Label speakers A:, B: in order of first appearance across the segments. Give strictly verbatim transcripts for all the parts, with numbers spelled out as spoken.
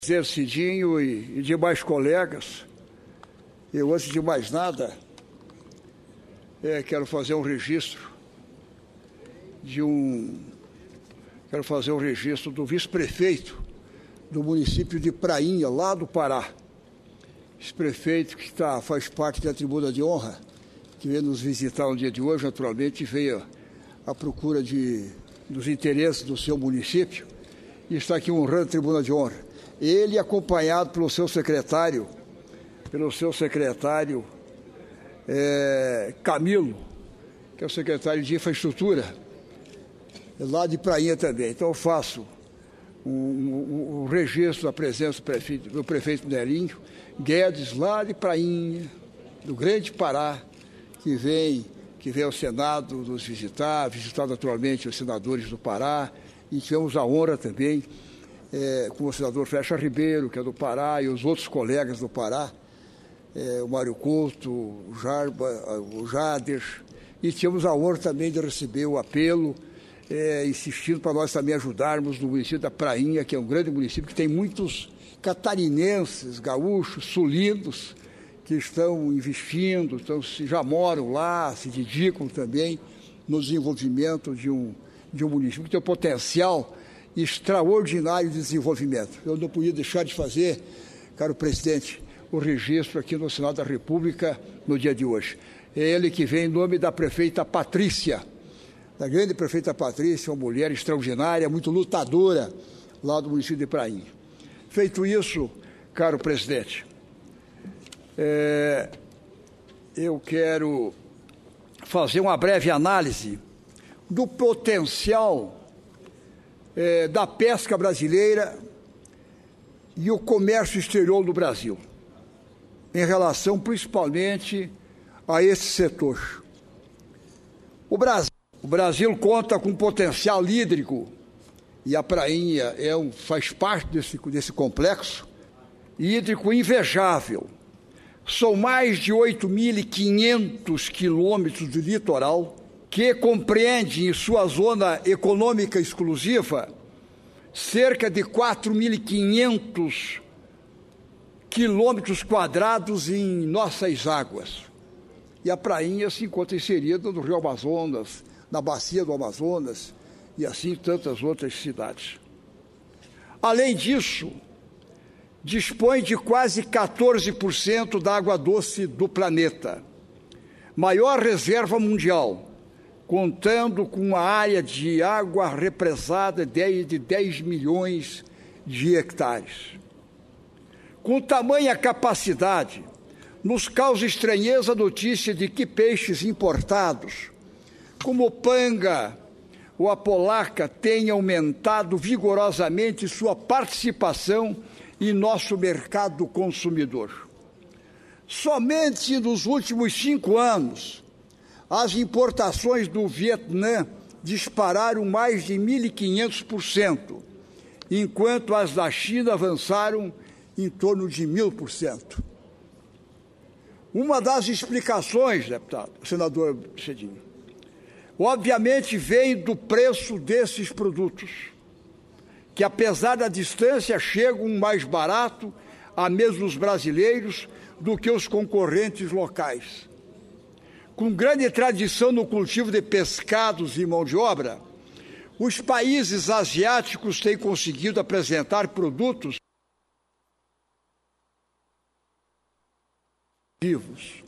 A: Prazer, Cidinho e, e demais colegas. Eu, antes de mais nada, é, quero fazer um registro de um... Quero fazer um registro do vice-prefeito do município de Prainha, lá do Pará. Esse prefeito que tá, faz parte da tribuna de honra, que veio nos visitar no dia de hoje, naturalmente, veio à procura de, dos interesses do seu município e está aqui honrando a tribuna de honra. Ele, acompanhado pelo seu secretário, pelo seu secretário é, Camilo, que é o secretário de Infraestrutura, lá de Prainha também. Então, eu faço um, um, um registro da presença do prefeito, do prefeito Nerinho Guedes, lá de Prainha, do Grande Pará, que vem, que vem ao Senado nos visitar, visitar naturalmente os senadores do Pará, e tivemos a honra também É, com o senador Flecha Ribeiro, que é do Pará, e os outros colegas do Pará, é, o Mário Couto, o Jarba, o Jader, e tínhamos a honra também de receber o apelo, é, insistindo para nós também ajudarmos no município da Prainha, que é um grande município, que tem muitos catarinenses, gaúchos, sulinos, que estão investindo, então, já moram lá, se dedicam também no desenvolvimento de um, de um município que tem um potencial extraordinário de desenvolvimento. Eu não podia deixar de fazer, caro presidente, o registro aqui no Senado da República no dia de hoje. É ele que vem em nome da prefeita Patrícia, da grande prefeita Patrícia, uma mulher extraordinária, muito lutadora lá do município de Prainha. Feito isso, caro presidente, é, eu quero fazer uma breve análise do potencial É, da pesca brasileira e o comércio exterior do Brasil, em relação principalmente a esse setor. O Brasil, o Brasil conta com potencial hídrico, e a Prainha é um, faz parte desse, desse complexo hídrico invejável. São mais de oito mil e quinhentos quilômetros de litoral, que compreende em sua zona econômica exclusiva cerca de quatro mil e quinhentos quilômetros quadrados em nossas águas. E a Prainha se encontra inserida no Rio Amazonas, na bacia do Amazonas, e assim tantas outras cidades. Além disso, dispõe de quase quatorze por cento da água doce do planeta, maior reserva mundial, contando com uma área de água represada de dez milhões de hectares. Com tamanha capacidade, nos causa estranheza a notícia de que peixes importados, como o panga ou a polaca, tenham aumentado vigorosamente sua participação em nosso mercado consumidor. Somente nos últimos cinco anos, as importações do Vietnã dispararam mais de mil e quinhentos por cento, enquanto as da China avançaram em torno de mil por cento. Uma das explicações, deputado, senador Cidinho, obviamente vem do preço desses produtos, que apesar da distância chegam mais barato a mesmos brasileiros do que os concorrentes locais. Com grande tradição no cultivo de pescados e mão de obra, os países asiáticos têm conseguido apresentar produtos vivos.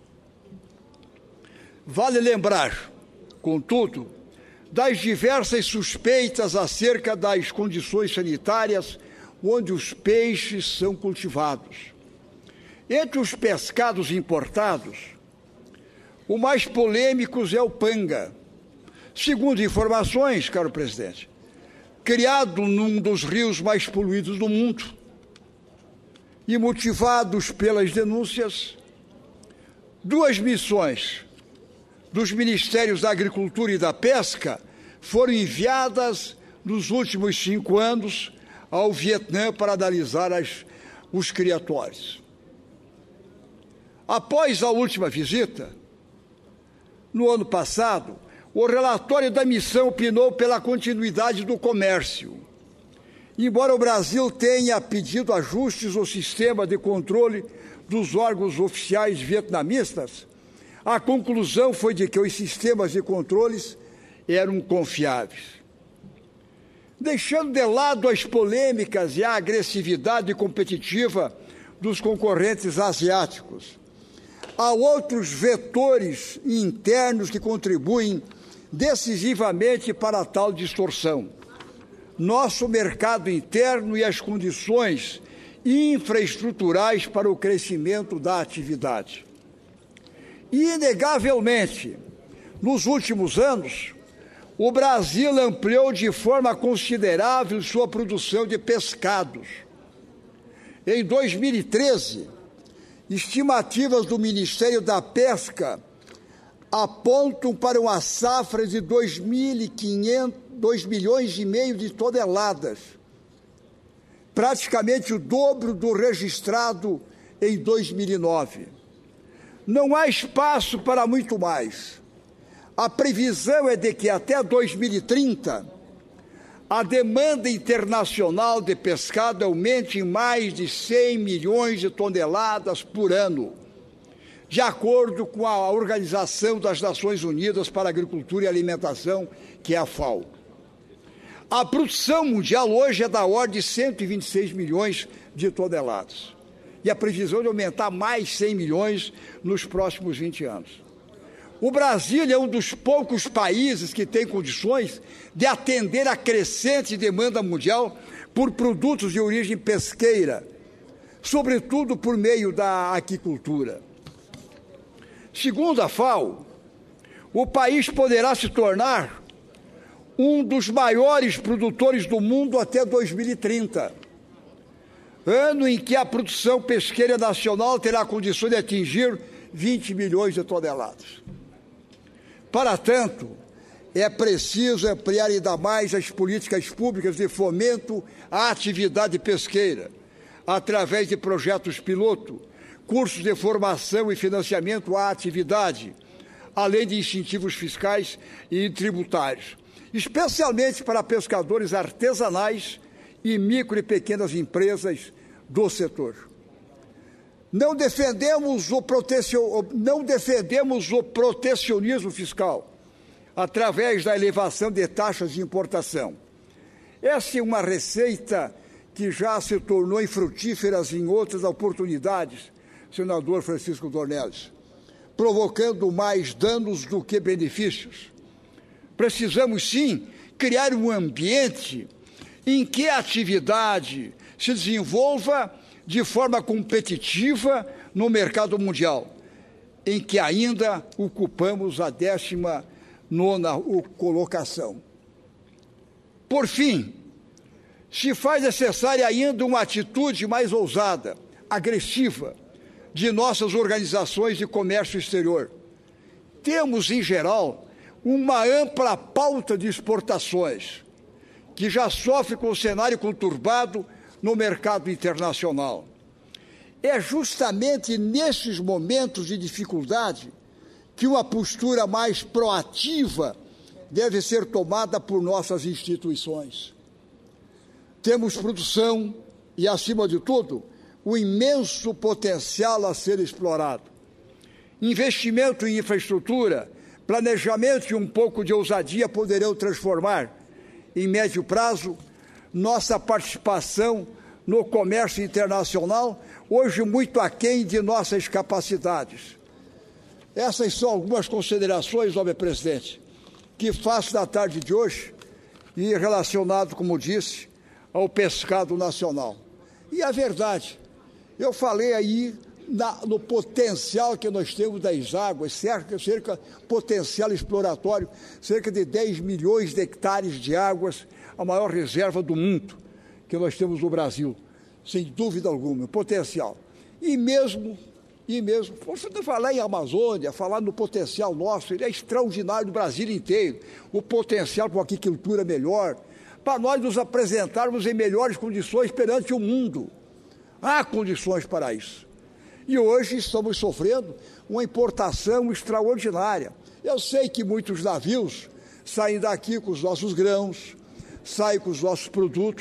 A: Vale lembrar, contudo, das diversas suspeitas acerca das condições sanitárias onde os peixes são cultivados. Entre os pescados importados, o mais polêmico é o panga. Segundo informações, caro presidente, criado num dos rios mais poluídos do mundo e motivados pelas denúncias, duas missões dos Ministérios da Agricultura e da Pesca foram enviadas nos últimos cinco anos ao Vietnã para analisar as, os criatórios. Após a última visita, no ano passado, o relatório da missão opinou pela continuidade do comércio embora o Brasil tenha pedido ajustes ao sistema de controle dos órgãos oficiais vietnamistas, a conclusão foi de que os sistemas de controles eram confiáveis. Deixando de lado as polêmicas e a agressividade competitiva dos concorrentes asiáticos, há outros vetores internos que contribuem decisivamente para a tal distorção. Nosso mercado interno e as condições infraestruturais para o crescimento da atividade. Inegavelmente, nos últimos anos, o Brasil ampliou de forma considerável sua produção de pescados. Em dois mil e treze, estimativas do Ministério da Pesca apontam para uma safra de dois milhões e meio de toneladas, praticamente o dobro do registrado em dois mil e nove. Não há espaço para muito mais. A previsão é de que até dois mil e trinta, a demanda internacional de pescado aumente em mais de cem milhões de toneladas por ano, de acordo com a Organização das Nações Unidas para a Agricultura e Alimentação, que é a FAO. A produção mundial hoje é da ordem de cento e vinte e seis milhões de toneladas, e a previsão é de aumentar mais cem milhões nos próximos vinte anos. O Brasil é um dos poucos países que tem condições de atender a crescente demanda mundial por produtos de origem pesqueira, sobretudo por meio da aquicultura. Segundo a FAO, o país poderá se tornar um dos maiores produtores do mundo até dois mil e trinta, ano em que a produção pesqueira nacional terá condições de atingir vinte milhões de toneladas. Para tanto, é preciso ampliar ainda mais as políticas públicas de fomento à atividade pesqueira, através de projetos piloto, cursos de formação e financiamento à atividade, além de incentivos fiscais e tributários, especialmente para pescadores artesanais e micro e pequenas empresas do setor. Não defendemos o, protecion... não defendemos o protecionismo fiscal através da elevação de taxas de importação. Essa é uma receita que já se tornou infrutífera em outras oportunidades, senador Francisco Dornelles, provocando mais danos do que benefícios. Precisamos, sim, criar um ambiente em que a atividade se desenvolva de forma competitiva no mercado mundial, em que ainda ocupamos a décima nona colocação. Por fim, se faz necessária ainda uma atitude mais ousada, agressiva, de nossas organizações de comércio exterior. Temos, em geral, uma ampla pauta de exportações, que já sofre com o cenário conturbado no mercado internacional. É justamente nesses momentos de dificuldade que uma postura mais proativa deve ser tomada por nossas instituições. Temos produção e, acima de tudo, o imenso potencial a ser explorado. Investimento em infraestrutura, planejamento e um pouco de ousadia poderão transformar, em médio prazo, nossa participação no comércio internacional, hoje muito aquém de nossas capacidades. Essas são algumas considerações, nobre presidente, que faço na tarde de hoje, e relacionado, como disse, ao pescado nacional. E a verdade, eu falei aí na, no potencial que nós temos das águas, cerca, cerca potencial exploratório, cerca de dez milhões de hectares de águas, a maior reserva do mundo que nós temos no Brasil, sem dúvida alguma, potencial. E mesmo, e mesmo, você não falar em Amazônia, falar no potencial nosso, ele é extraordinário do Brasil inteiro, o potencial para uma agricultura melhor, para nós nos apresentarmos em melhores condições perante o mundo. Há condições para isso. E hoje estamos sofrendo uma importação extraordinária. Eu sei que muitos navios saem daqui com os nossos grãos, saem com os nossos produtos,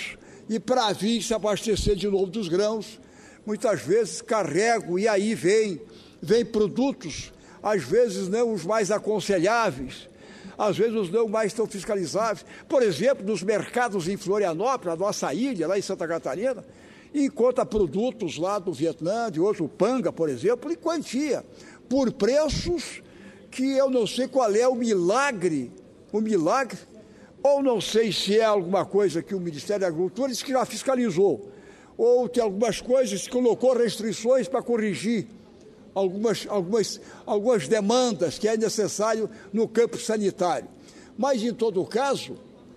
A: e para vir se abastecer de novo dos grãos, muitas vezes carregam e aí vem, vem produtos, às vezes não os mais aconselháveis, às vezes os não mais tão fiscalizáveis. Por exemplo, nos mercados em Florianópolis, na nossa ilha, lá em Santa Catarina, encontra produtos lá do Vietnã, de outro, o panga, por exemplo, em quantia, por preços que eu não sei qual é o milagre, o milagre, ou não sei se é alguma coisa que o Ministério da Agricultura disse que já fiscalizou, ou tem algumas coisas que colocou restrições para corrigir algumas, algumas, algumas demandas que é necessário no campo sanitário. Mas, em todo caso,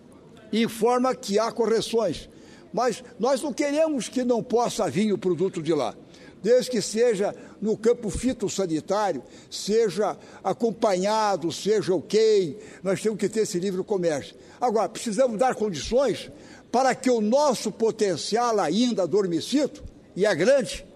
A: informa que há correções. Mas nós não queremos que não possa vir o produto de lá, desde que seja no campo fitossanitário, seja acompanhado, seja ok, nós temos que ter esse livre comércio. Agora, precisamos dar condições para que o nosso potencial ainda adormecido, e é grande,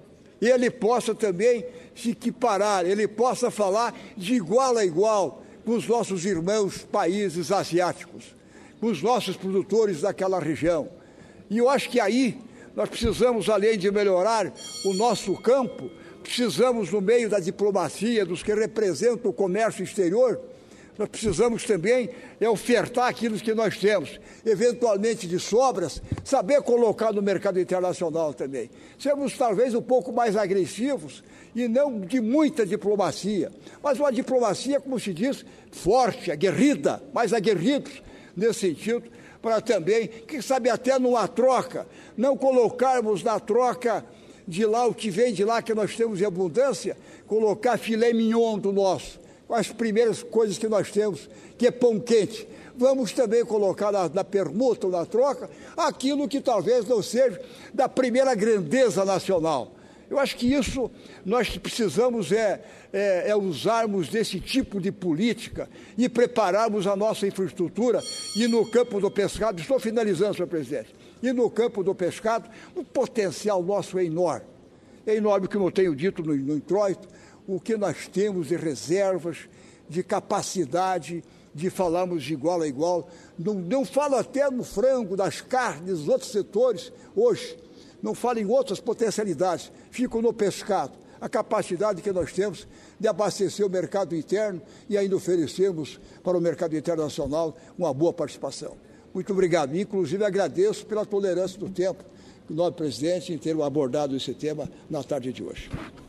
A: ele possa também se equiparar, ele possa falar de igual a igual com os nossos irmãos países asiáticos, com os nossos produtores daquela região. E eu acho que aí nós precisamos, além de melhorar o nosso campo, precisamos, no meio da diplomacia, dos que representam o comércio exterior, nós precisamos também é, ofertar aquilo que nós temos, eventualmente de sobras, saber colocar no mercado internacional também. Sermos talvez um pouco mais agressivos e não de muita diplomacia, mas uma diplomacia, como se diz, forte, aguerrida, mais aguerridos nesse sentido, para também, quem sabe até numa troca, não colocarmos na troca de lá o que vem de lá que nós temos em abundância, colocar filé mignon do nosso, com as primeiras coisas que nós temos, que é pão quente. Vamos também colocar na, na permuta ou na troca aquilo que talvez não seja da primeira grandeza nacional. Eu acho que isso nós precisamos é, é, é usarmos desse tipo de política e prepararmos a nossa infraestrutura. E no campo do pescado, estou finalizando, senhor presidente, e no campo do pescado, o potencial nosso é enorme. É enorme, como eu tenho dito no, no introito, o que nós temos de reservas, de capacidade de falarmos de igual a igual. Não, não falo até no frango, das carnes, dos outros setores hoje. Não falo em outras potencialidades, fico no pescado, a capacidade que nós temos de abastecer o mercado interno e ainda oferecermos para o mercado internacional uma boa participação. Muito obrigado. Inclusive, agradeço pela tolerância do tempo, nobre presidente, em ter abordado esse tema na tarde de hoje.